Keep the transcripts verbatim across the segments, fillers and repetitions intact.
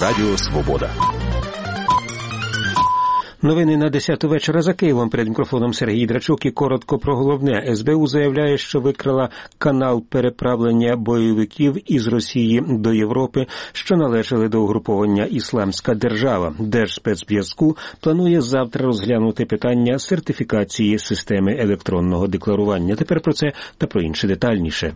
Радіо Свобода. Новини на десяту вечора за Києвом. Перед мікрофоном Сергій Драчук і коротко про головне. ес бе у заявляє, що викрила канал переправлення бойовиків із Росії до Європи, що належали до угруповання «Ісламська держава». Держспецзв'язку планує завтра розглянути питання сертифікації системи електронного декларування. Тепер про це та про інше детальніше.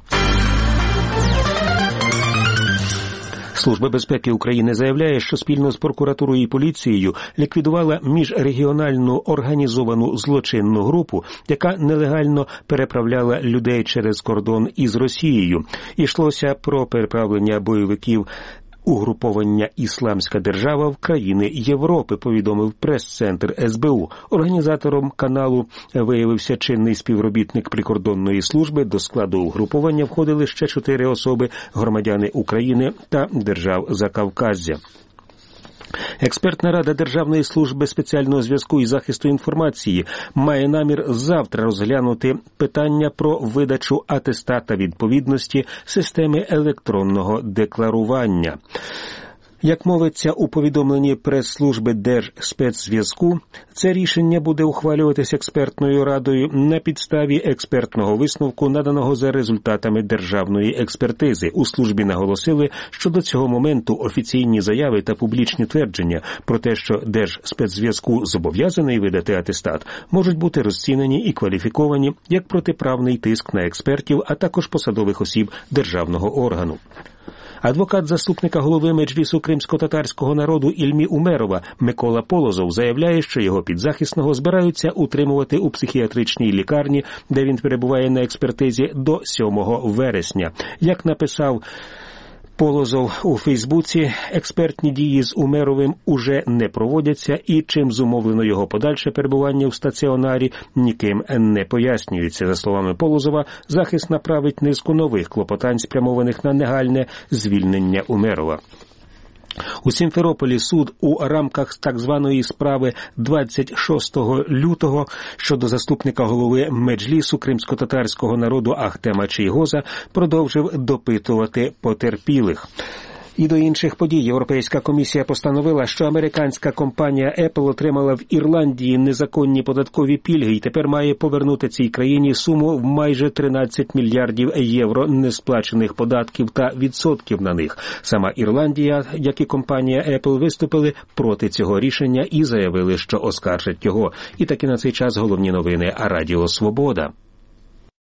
Служба безпеки України заявляє, що спільно з прокуратурою і поліцією ліквідувала міжрегіональну організовану злочинну групу, яка нелегально переправляла людей через кордон із Росією. Йшлося про переправлення бойовиків угруповання «Ісламська держава» в країни Європи, повідомив прес-центр ес бе у. Організатором каналу виявився чинний співробітник прикордонної служби. До складу угруповання входили ще чотири особи, громадяни України та держав Закавказзя. Експертна рада Державної служби спеціального зв'язку і захисту інформації має намір завтра розглянути питання про видачу атестата відповідності системи електронного декларування. Як мовиться у повідомленні прес-служби Держспецзв'язку, це рішення буде ухвалюватись експертною радою на підставі експертного висновку, наданого за результатами державної експертизи. У службі наголосили, що до цього моменту офіційні заяви та публічні твердження про те, що Держспецзв'язку зобов'язаний видати атестат, можуть бути розцінені і кваліфіковані як протиправний тиск на експертів, а також посадових осіб державного органу. Адвокат заступника голови Меджлісу кримсько-татарського народу Ільмі Умерова Микола Полозов заявляє, що його підзахисного збираються утримувати у психіатричній лікарні, де він перебуває на експертизі, до сьомого вересня. Як написав Полозов у Фейсбуці, експертні дії з Умеровим уже не проводяться, і чим зумовлено його подальше перебування в стаціонарі, ніким не пояснюється. За словами Полозова, захист направить низку нових клопотань, спрямованих на негайне звільнення Умерова. У Сімферополі суд у рамках так званої справи двадцять шостого лютого щодо заступника голови Меджлісу кримсько-татарського народу Ахтема Чийгоза продовжив допитувати потерпілих. І до інших подій. Європейська комісія постановила, що американська компанія Apple отримала в Ірландії незаконні податкові пільги і тепер має повернути цій країні суму в майже тринадцять мільярдів євро несплачених податків та відсотків на них. Сама Ірландія, як і компанія Apple, виступили проти цього рішення і заявили, що оскаржать його. І таки на цей час головні новини Радіо Свобода.